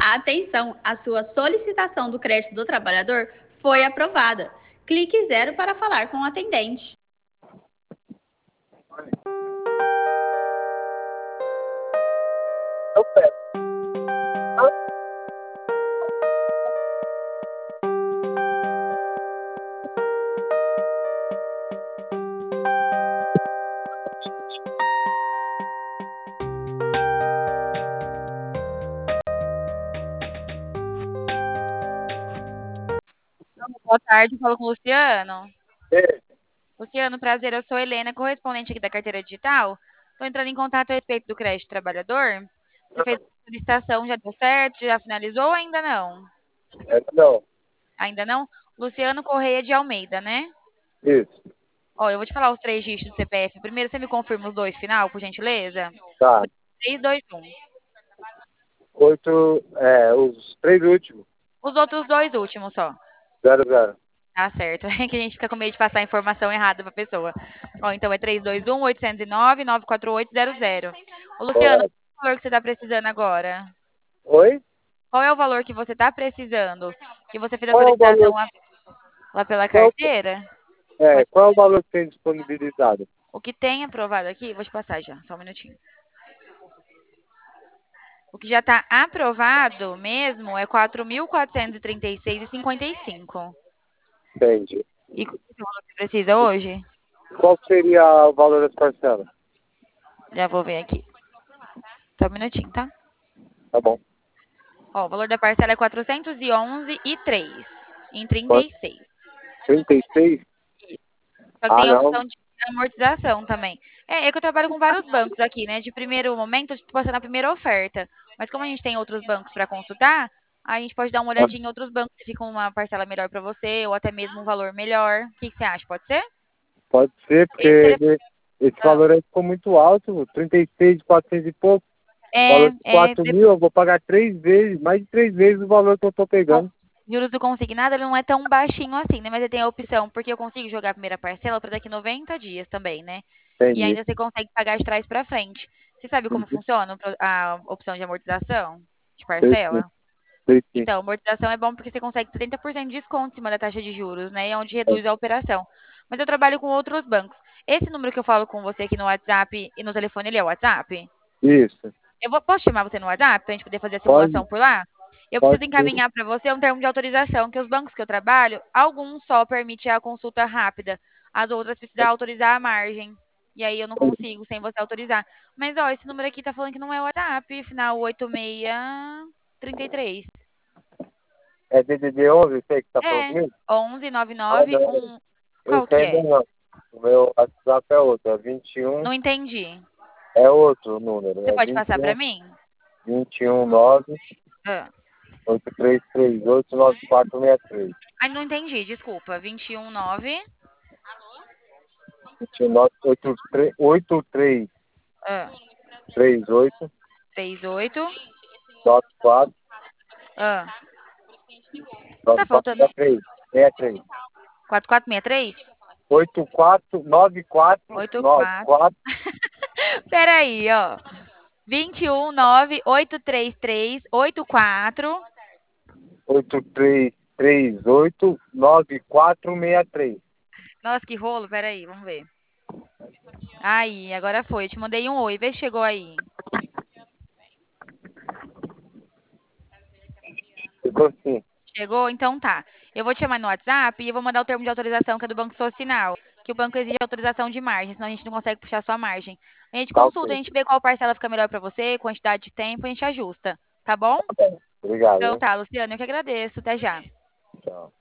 Atenção, a sua solicitação do crédito do trabalhador foi aprovada. Clique 0 para falar com o atendente. Eu peço. Boa tarde, falo com o Luciano. É. Luciano, prazer, eu sou Helena, correspondente aqui da carteira digital. Estou entrando em contato a respeito do crédito trabalhador. Você fez a solicitação, já deu certo? Já finalizou ou ainda não? Não. Ainda não? Luciano Correia de Almeida, né? Isso. Ó, eu vou te falar os 3 dígitos do CPF. Primeiro, você me confirma os 2 final, por gentileza? Tá. 3, 2, 1. 8, os 3 últimos. Os outros 2 últimos só. 00. Tá certo. É que a gente fica com medo de passar a informação errada pra pessoa. Ó, então é 321-809-94800. Ô, Luciano, Correto. qual é o valor que você tá precisando agora? Oi? Qual é o valor que você tá precisando? Que você fez a Qual é o solicitação valor? lá pela Qual, carteira? qual é o valor que tem disponibilizado? O que tem aprovado aqui, vou te passar já, só um minutinho. O que já tá aprovado mesmo é 4.436,55. Entendi. E qual é o valor que você precisa hoje? Qual seria o valor das parcelas? Já vou ver aqui. Só um minutinho, tá? Tá bom. Ó, o valor da parcela é 411,03 em Quanto? 36. 36? Só que Ah, tem a não. opção de amortização também. É que eu trabalho com vários bancos aqui, né? De primeiro momento, eu estou passando a primeira oferta. Mas como a gente tem outros bancos para consultar, a gente pode dar uma olhadinha em outros bancos que ficam uma parcela melhor para você, ou até mesmo um valor melhor. O que você acha? Pode ser? Pode ser, Esse porque telefone. esse valor aí ficou muito alto. 36, 400 e pouco. Valor de 4 mil, eu vou pagar 3 vezes, mais de 3 vezes o valor que eu tô pegando. Juros do consignado, ele não é tão baixinho assim, né? Mas ele tem a opção, porque eu consigo jogar a primeira parcela para daqui 90 dias também, né? E Entendi. ainda você consegue pagar de trás para frente. Você sabe como funciona a opção de amortização de Sei sim. parcela? Sei sim. Então, amortização é bom porque você consegue 30% de desconto em cima da taxa de juros, né? E é onde reduz a operação. Mas eu trabalho com outros bancos. Esse número que eu falo com você aqui no WhatsApp e no telefone, ele é o WhatsApp? Isso. Posso chamar você no WhatsApp para a gente poder fazer a Pode, simulação por lá? Eu pode preciso sim. encaminhar para você um termo de autorização, que os bancos que eu trabalho, alguns só permitem a consulta rápida, as outras precisam autorizar a margem. E aí eu não consigo sem você autorizar. Mas, ó, esse número aqui tá falando que não é o WhatsApp, final 8633. É DDD 11, sei que tá falando É, comigo? 11 Ah, 99 não. 1. Qual Esse que ainda é? não. O meu WhatsApp é outro, é 21. Não entendi. É outro o número, Você é pode passar para 21, mim? 21 9 Ah. 8338 9463. Ai, não entendi, desculpa. 219. 21 9 83 Ah. 38 38. 94 Ah. Tá faltando 9463. 63. 4463? 84 94 84. 94 Peraí, ó. 219-833-84. 8338 9463. Nossa, que rolo. Peraí, vamos ver. Aí, agora foi. Eu te mandei um oi. Vê se chegou aí. Ficou sim. Chegou? Então tá. Eu vou te chamar no WhatsApp e eu vou mandar o termo de autorização que é do Banco Social, que o banco exige autorização de margem, senão a gente não consegue puxar sua margem. A gente Tá consulta, a ok. gente vê qual parcela fica melhor pra você, quantidade de tempo, a gente ajusta. Tá bom? Obrigado, Então hein? tá, Luciano, eu que agradeço. Até já. Tchau.